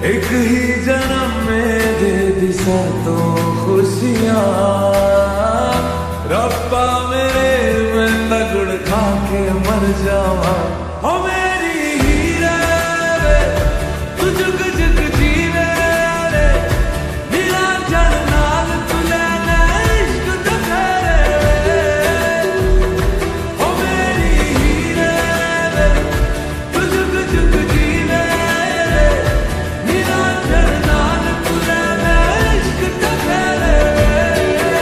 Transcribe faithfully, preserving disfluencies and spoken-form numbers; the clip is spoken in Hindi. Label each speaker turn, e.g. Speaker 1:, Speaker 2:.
Speaker 1: एक ही जन्म में दे दी सर तो खुशियाँ, रब्बा मेरे मैं तगड़ खा के मर जावा।